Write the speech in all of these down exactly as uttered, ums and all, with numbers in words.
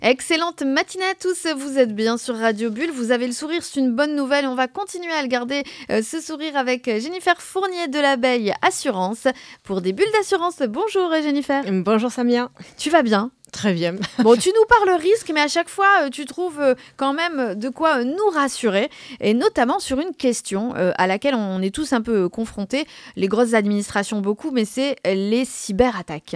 Excellente matinée à tous, vous êtes bien sur Radio Bulle, vous avez le sourire, c'est une bonne nouvelle, on va continuer à le garder, euh, ce sourire avec Jennifer Fournier de l'Abeille Assurance pour des bulles d'assurance. Bonjour Jennifer. Bonjour Samia. Tu vas bien ? Très bien. Bon, tu nous parles risque, mais à chaque fois, tu trouves quand même de quoi nous rassurer, et notamment sur une question à laquelle on est tous un peu confrontés, les grosses administrations beaucoup, mais c'est les cyberattaques.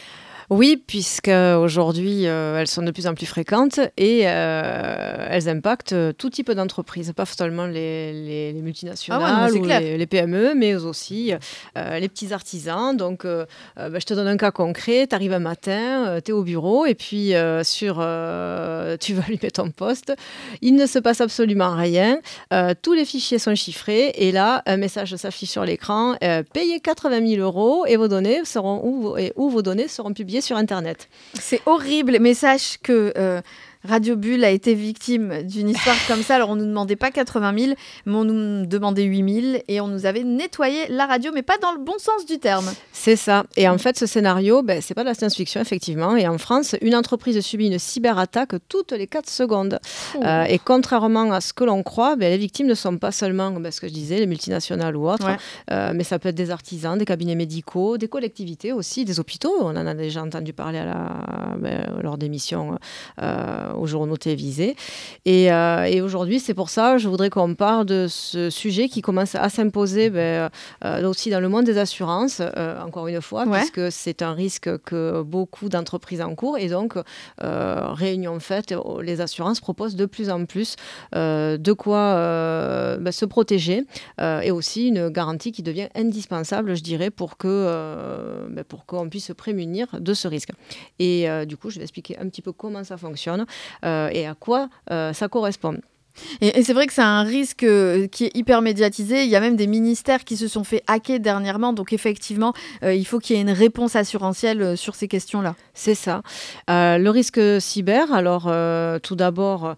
Oui, puisque aujourd'hui euh, elles sont de plus en plus fréquentes et euh, elles impactent tout type d'entreprises, pas seulement les, les, les multinationales ah ouais, ou les, les P M E, mais aussi euh, les petits artisans. Donc, euh, bah, je te donne un cas concret. Tu arrives un matin, euh, tu es au bureau et puis euh, sur, euh, tu vas allumer ton poste. Il ne se passe absolument rien. Euh, tous les fichiers sont chiffrés et là, un message s'affiche sur l'écran. Euh, payez quatre-vingt mille euros et vos données seront où, et où vos données seront publiées sur Internet. C'est horrible, mais sache que euh, Radio Bulle a été victime d'une histoire comme ça. Alors, on ne nous demandait pas quatre-vingt mille, mais on nous demandait huit mille et on nous avait nettoyé la radio, mais pas dans le bon sens du terme. C'est ça. Et en fait, ce scénario, ben, c'est pas de la science-fiction, effectivement. Et en France, une entreprise subit une cyberattaque toutes les quatre secondes. Euh, et contrairement à ce que l'on croit, ben, les victimes ne sont pas seulement, ben, ce que je disais, les multinationales ou autres, ouais. euh, mais ça peut être des artisans, des cabinets médicaux, des collectivités aussi, des hôpitaux. On en a déjà entendu parler à la, ben, lors d'émissions euh, aux journaux télévisés. Et, euh, et aujourd'hui, c'est pour ça, je voudrais qu'on parle de ce sujet qui commence à s'imposer ben, euh, aussi dans le monde des assurances, euh, encore une fois, ouais. puisque c'est un risque que beaucoup d'entreprises encourent. Et donc, euh, réunion faite, les assurances proposent de plus en plus euh, de quoi euh, ben, se protéger euh, et aussi une garantie qui devient indispensable, je dirais, pour que, euh, ben, pour qu'on puisse se prémunir de ce risque. Et euh, du coup, je vais expliquer un petit peu comment ça fonctionne. Euh, et à quoi euh, ça correspond. Et, et c'est vrai que c'est un risque euh, qui est hyper médiatisé. Il y a même des ministères qui se sont fait hacker dernièrement. Donc effectivement, euh, il faut qu'il y ait une réponse assurantielle euh, sur ces questions-là. C'est ça. Euh, le risque cyber, alors euh, tout d'abord,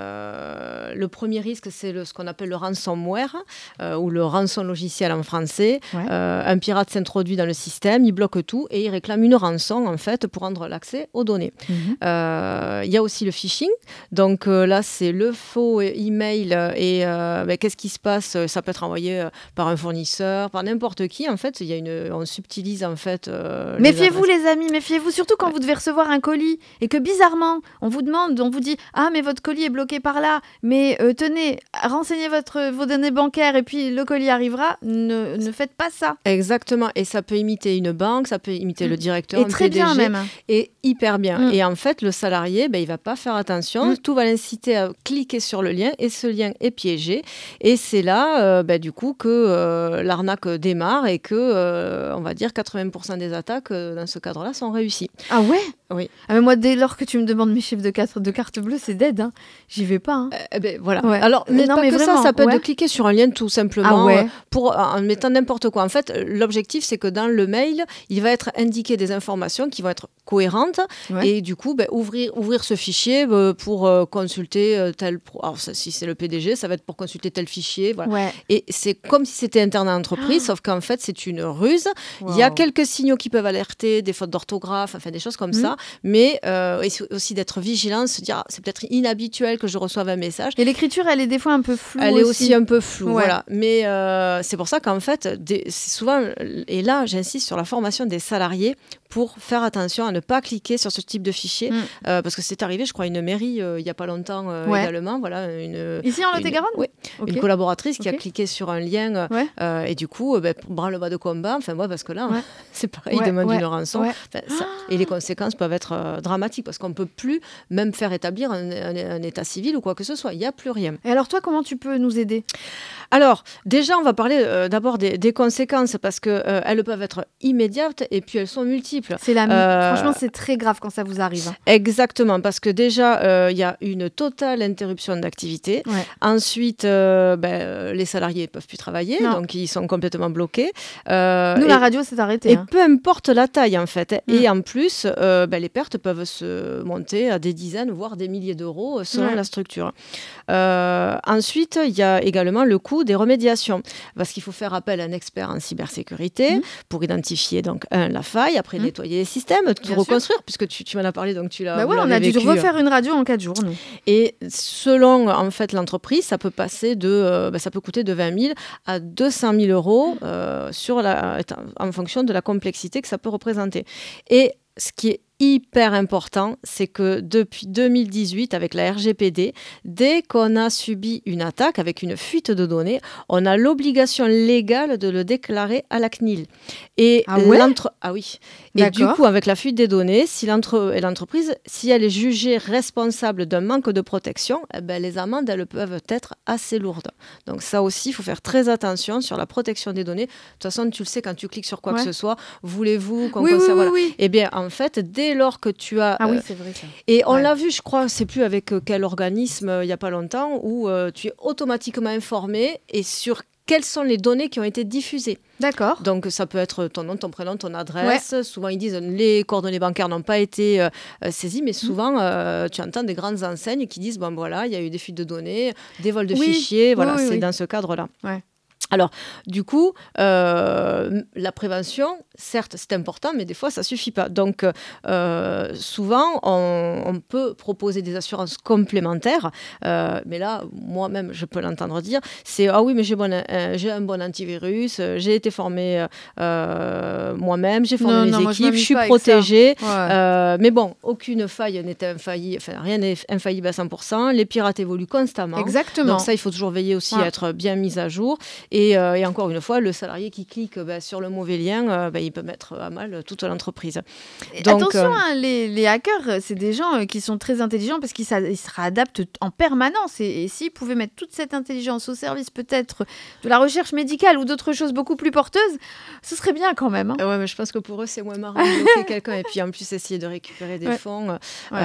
euh, le premier risque, c'est le, ce qu'on appelle le ransomware euh, ou le rançon logiciel en français. Ouais. Euh, un pirate s'introduit dans le système, il bloque tout et il réclame une rançon en fait pour rendre l'accès aux données. Mmh. Euh, il y a aussi le phishing. Donc euh, là, c'est le faux email et euh, ben, qu'est-ce qui se passe ? Ça peut être envoyé par un fournisseur, par n'importe qui. En fait, il y a une, on subtilise en fait. Euh, méfiez-vous les, les amis, méfiez-vous surtout quand ouais. vous devez recevoir un colis et que bizarrement on vous demande, on vous dit ah mais votre colis est bloqué par là, mais euh, tenez, renseignez votre vos données bancaires et puis le colis arrivera. Ne, ne faites pas ça. Exactement. Et ça peut imiter une banque, ça peut imiter mmh. le directeur, et très P D G, bien même. Et hyper bien. Mmh. Et en fait, le salarié, ben il va pas faire attention. Mmh. Tout va l'inciter à cliquer sur le lien et ce lien est piégé et c'est là euh, bah, du coup que euh, l'arnaque démarre et que euh, on va dire quatre-vingts pour cent des attaques euh, dans ce cadre-là sont réussies. Ah ouais ? Oui. Ah mais moi dès lors que tu me demandes mes chiffres de carte, de carte bleue, c'est dead, hein. J'y vais pas. Hein. Euh, ben, voilà. Ouais. Alors mais non, pas mais que vraiment, ça, ça peut ouais. être de cliquer sur un lien tout simplement ah ouais. pour en mettant n'importe quoi. En fait, l'objectif c'est que dans le mail, il va être indiqué des informations qui vont être cohérentes ouais. et du coup, ben, ouvrir ouvrir ce fichier euh, pour euh, consulter euh, tel. Pro... Alors ça, si c'est le P D G, ça va être pour consulter tel fichier. Voilà. Ouais. Et c'est comme si c'était interne à l'entreprise, ah. sauf qu'en fait, c'est une ruse. Wow. Il y a quelques signaux qui peuvent alerter, des fautes d'orthographe, enfin des choses comme mmh. ça, mais euh, aussi d'être vigilant, se dire ah, c'est peut-être inhabituel que je reçoive un message. Et l'écriture, elle est des fois un peu floue. Elle aussi. est aussi un peu floue, ouais. voilà. Mais euh, c'est pour ça qu'en fait, des, c'est souvent, et là, j'insiste sur la formation des salariés pour faire attention à ne pas cliquer sur ce type de fichier, mmh. euh, parce que c'est arrivé, je crois, à une mairie euh, il n'y a pas longtemps euh, ouais. également, voilà, une. Ici en Lot-et-Garonne. Oui. Okay. Une collaboratrice qui okay. a cliqué sur un lien ouais. euh, et du coup, euh, ben, branle-bas de combat. Enfin, moi, parce que là, ouais. c'est pareil, ouais, il demande ouais, une rançon. ouais. Enfin, ça, et les conséquences peuvent être euh, dramatiques parce qu'on ne peut plus même faire établir un, un, un état civil ou quoi que ce soit. Il n'y a plus rien. Et alors, toi, comment tu peux nous aider ? Alors, déjà, on va parler euh, d'abord des, des conséquences parce qu'elles euh, peuvent être immédiates et puis elles sont multiples. C'est la... euh... Franchement, c'est très grave quand ça vous arrive. Exactement, parce que déjà, il euh, y a une totale interruption d'activité. Ouais. Ensuite, euh, ben, les salariés ne peuvent plus travailler, non. donc ils sont complètement bloqués. Euh, Nous, et, la radio s'est arrêtée. Et hein. peu importe la taille, en fait. Mm. Et en plus, euh, ben, les pertes peuvent se monter à des dizaines, voire des milliers d'euros selon ouais. la structure. Euh, ensuite, il y a également le coût coup des remédiations. Parce qu'il faut faire appel à un expert en cybersécurité mmh. pour identifier donc un, la faille, après mmh. nettoyer les systèmes, tout Bien reconstruire, sûr. puisque tu, tu m'en as parlé, donc tu l'as bah ouais, on a vécu. dû refaire une radio en quatre jours, nous. Et selon en fait l'entreprise, ça peut passer de, euh, bah, ça peut coûter de vingt mille à deux cent mille euros euh, sur la, en fonction de la complexité que ça peut représenter. Et ce qui est hyper important, c'est que depuis deux mille dix-huit, avec la R G P D, dès qu'on a subi une attaque avec une fuite de données, on a l'obligation légale de le déclarer à la C N I L. Et ah ouais l'entre... Ah oui. Et D'accord. du coup, avec la fuite des données, si l'entre... et l'entreprise, si elle est jugée responsable d'un manque de protection, eh ben, les amendes, elles peuvent être assez lourdes. Donc ça aussi, il faut faire très attention sur la protection des données. De toute façon, tu le sais, quand tu cliques sur quoi ouais. que ce soit, voulez-vous qu'on oui, conserve... oui, voilà. oui, oui. Eh bien, en fait, dès lors que tu as... Ah oui, c'est vrai ça. Et on ouais. l'a vu, je crois, c'est plus avec quel organisme, euh, il n'y a pas longtemps, où euh, tu es automatiquement informé et sur quelles sont les données qui ont été diffusées. D'accord. Donc, ça peut être ton nom, ton prénom, ton adresse. Ouais. Souvent, ils disent les coordonnées bancaires n'ont pas été euh, saisies, mais souvent, euh, tu entends des grandes enseignes qui disent, bon, voilà, il y a eu des fuites de données, des vols de oui. fichiers. Voilà, oui, oui, c'est oui. dans ce cadre-là. Ouais. Alors, du coup, euh, la prévention, certes, c'est important, mais des fois, ça ne suffit pas. Donc, euh, souvent, on, on peut proposer des assurances complémentaires. Euh, mais là, moi-même, je peux l'entendre dire, c'est « Ah oui, mais j'ai, bon, euh, j'ai un bon antivirus, j'ai été formé euh, moi-même, j'ai formé non, mes non, équipes, je, je suis protégée. Ouais. Euh, mais bon, aucune faille n'est infaillible, enfin, rien n'est infaillible à cent pour cent. Les pirates évoluent constamment. Exactement. Donc ça, il faut toujours veiller aussi ouais. à être bien mis à jour. Et Et, euh, et encore une fois, le salarié qui clique bah, sur le mauvais lien, euh, bah, il peut mettre à mal toute l'entreprise. Donc, attention, euh, hein, les, les hackers, c'est des gens qui sont très intelligents parce qu'ils ils se réadaptent en permanence. Et, et s'ils pouvaient mettre toute cette intelligence au service peut-être de la recherche médicale ou d'autres choses beaucoup plus porteuses, ce serait bien quand même. Hein. Ouais, mais je pense que pour eux, c'est moins marrant de bloquer quelqu'un et puis en plus essayer de récupérer des ouais. fonds. Ouais.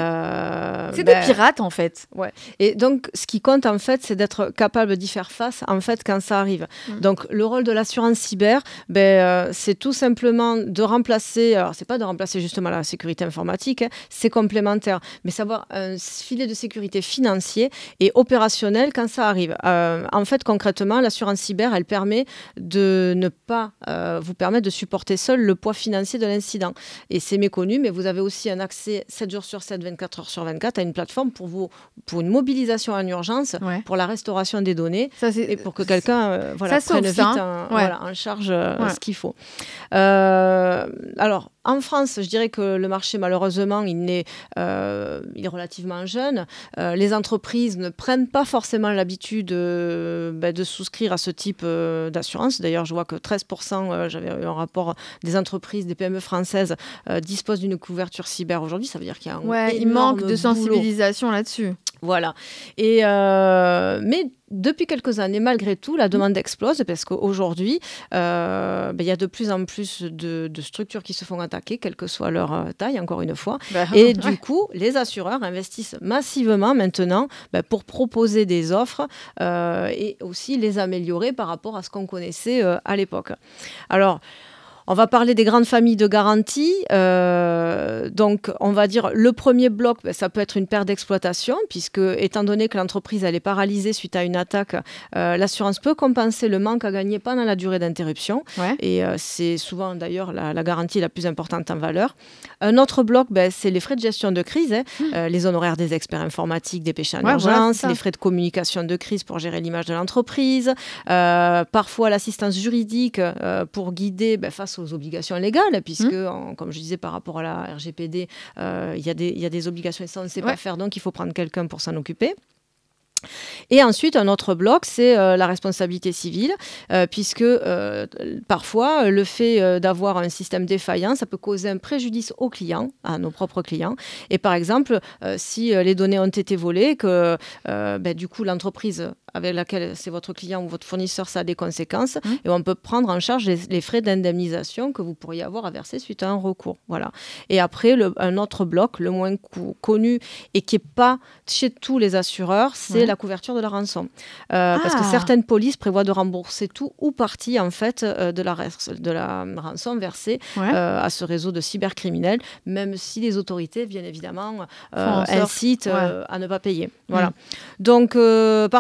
Euh, c'est bah, des pirates en fait. Ouais. Et donc, ce qui compte en fait, c'est d'être capable d'y faire face en fait quand ça arrive. Donc, le rôle de l'assurance cyber, ben, euh, c'est tout simplement de remplacer, alors c'est pas de remplacer justement la sécurité informatique, hein, c'est complémentaire, mais savoir un filet de sécurité financier et opérationnel quand ça arrive. Euh, en fait, concrètement, l'assurance cyber, elle permet de ne pas euh, vous permettre de supporter seul le poids financier de l'incident. Et c'est méconnu, mais vous avez aussi un accès sept jours sur sept, vingt-quatre heures sur vingt-quatre à une plateforme pour, vous, pour une mobilisation en urgence, ouais. pour la restauration des données ça, et pour que quelqu'un euh, voilà, ça prenne vite ça, en, ouais. voilà, en charge euh, ouais. ce qu'il faut. Euh, alors, en France, je dirais que le marché, malheureusement, il est, euh, il est relativement jeune. Euh, les entreprises ne prennent pas forcément l'habitude euh, bah, de souscrire à ce type euh, d'assurance. D'ailleurs, je vois que treize pour cent, euh, j'avais eu un rapport des entreprises, des P M E françaises, euh, disposent d'une couverture cyber aujourd'hui. Ça veut dire qu'il y a un ouais, il manque de boulot. sensibilisation là-dessus. Voilà. Et, euh, mais depuis quelques années, malgré tout, la demande explose parce qu'aujourd'hui, euh, ben, y a de plus en plus de, de structures qui se font attaquer, quelle que soit leur euh, taille, encore une fois. Ben, et ouais. du coup, les assureurs investissent massivement maintenant ben, pour proposer des offres euh, et aussi les améliorer par rapport à ce qu'on connaissait euh, à l'époque. Alors, on va parler des grandes familles de garantie. Euh, donc, on va dire le premier bloc, ben, ça peut être une perte d'exploitation, puisque, étant donné que l'entreprise elle est paralysée suite à une attaque, euh, l'assurance peut compenser le manque à gagner pendant la durée d'interruption. Ouais. Et euh, c'est souvent d'ailleurs la, la garantie la plus importante en valeur. Un autre bloc, ben, c'est les frais de gestion de crise, hein, mmh. euh, les honoraires des experts informatiques dépêchés en ouais, urgence, voilà, les frais de communication de crise pour gérer l'image de l'entreprise, euh, parfois l'assistance juridique euh, pour guider ben, face aux obligations légales, puisque, mmh. en, comme je disais, par rapport à la R G P D, il euh, y, y a des obligations et ça, on ne sait ouais. pas faire, donc il faut prendre quelqu'un pour s'en occuper. Et ensuite, un autre bloc, c'est euh, la responsabilité civile, euh, puisque euh, parfois, le fait euh, d'avoir un système défaillant, ça peut causer un préjudice aux clients, à nos propres clients. Et par exemple, euh, si euh, les données ont été volées, que euh, ben, du coup, l'entreprise avec laquelle c'est votre client ou votre fournisseur, ça a des conséquences, mmh. et on peut prendre en charge les, les frais d'indemnisation que vous pourriez avoir à verser suite à un recours. Voilà. Et après, le, un autre bloc, le moins co- connu et qui n'est pas chez tous les assureurs, c'est ouais. la couverture de la rançon. Euh, ah. Parce que certaines polices prévoient de rembourser tout ou partie en fait, euh, de, la, de la rançon versée ouais. euh, à ce réseau de cybercriminels, même si les autorités, bien évidemment, euh, incitent ouais. euh, à ne pas payer. Voilà. Mmh. Donc, euh, par contre, ce qui est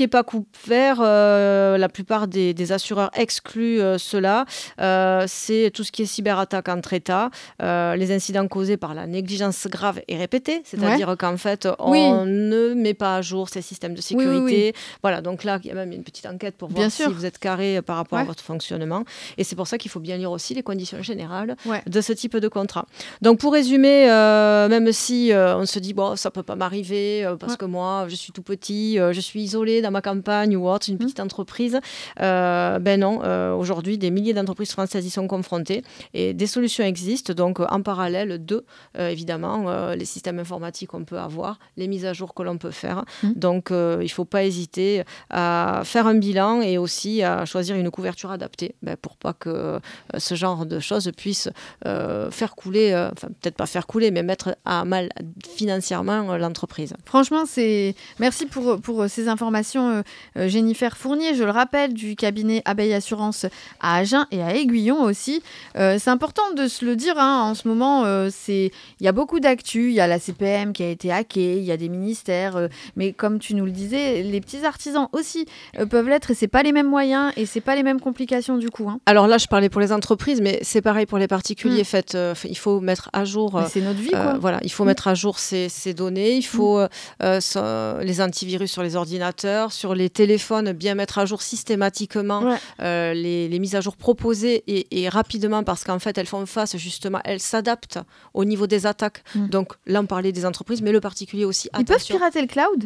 pas couvert, euh, la plupart des, des assureurs excluent euh, cela. Euh, c'est tout ce qui est cyberattaque entre États, euh, les incidents causés par la négligence grave et répétée, c'est-à-dire ouais. qu'en fait, on oui. ne met pas à jour ces systèmes de sécurité. Oui, oui, oui. Voilà, donc là, il y a même une petite enquête pour voir bien si sûr. vous êtes carré par rapport ouais. à votre fonctionnement. Et c'est pour ça qu'il faut bien lire aussi les conditions générales ouais. de ce type de contrat. Donc, pour résumer, euh, même si euh, on se dit, bon, ça ne peut pas m'arriver euh, parce ouais. que moi, je suis tout petit, euh, je suis isolé dans ma campagne ou autre, une petite mmh. entreprise, euh, ben non, euh, aujourd'hui, des milliers d'entreprises françaises y sont confrontées et des solutions existent. Donc, en parallèle de, euh, évidemment, euh, les systèmes informatiques qu'on peut avoir, les mises à jour que l'on peut faire. Mmh. Donc, euh, il ne faut pas hésiter à faire un bilan et aussi à choisir une couverture adaptée ben, pour pas que euh, ce genre de choses puisse euh, faire couler, euh, enfin peut-être pas faire couler, mais mettre à mal financièrement euh, l'entreprise. Franchement, c'est... merci pour, pour ces informations, euh, Jennifer Fournier, je le rappelle, du cabinet Abeille Assurance à Agen et à Aiguillon aussi. Euh, c'est important de se le dire, hein, en ce moment, euh, c'est... il y a beaucoup d'actu, il y a la C P M qui a été hackée, il y a des ministères, euh, mais comme tu nous le disais, les petits artisans aussi euh, peuvent l'être et c'est pas les mêmes moyens et c'est pas les mêmes complications du coup. Hein. Alors là, je parlais pour les entreprises, mais c'est pareil pour les particuliers. Mmh. Fait, euh, il faut mettre à jour. Euh, c'est notre vie, quoi. Euh, voilà, il faut mmh. mettre à jour ces, ces données. Il faut mmh. euh, so, les antivirus sur les ordinateurs, sur les téléphones, bien mettre à jour systématiquement ouais. euh, les, les mises à jour proposées et, et rapidement parce qu'en fait, elles font face justement, elles s'adaptent au niveau des attaques. Mmh. Donc là, on parlait des entreprises, mais le particulier aussi. Ils attention. peuvent pirater le cloud?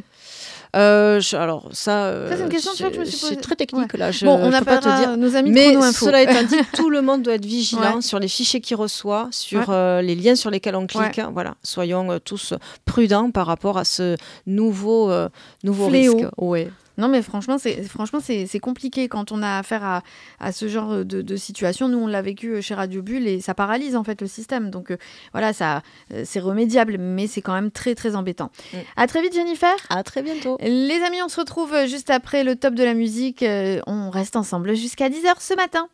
Euh, je, alors ça, euh, ça c'est une question que je me suis posée. C'est très technique ouais. là. Je, bon, on je peux pas te dire. Nos amis mais Chrono-Info. Cela étant dit, tout le monde doit être vigilant ouais. sur les fichiers qu'il reçoit, sur ouais. euh, les liens sur lesquels on clique. Ouais. Voilà, soyons euh, tous prudents par rapport à ce nouveau euh, nouveau Fléau. risque. Ouais. Non, mais franchement, c'est, franchement c'est, c'est compliqué quand on a affaire à, à ce genre de, de situation. Nous, on l'a vécu chez Radio Bulle et ça paralyse en fait le système. Donc euh, voilà, ça, euh, c'est remédiable, mais c'est quand même très, très embêtant. Mm. À très vite, Jennifer. À très bientôt. Les amis, on se retrouve juste après le top de la musique. Euh, on reste ensemble jusqu'à dix heures ce matin.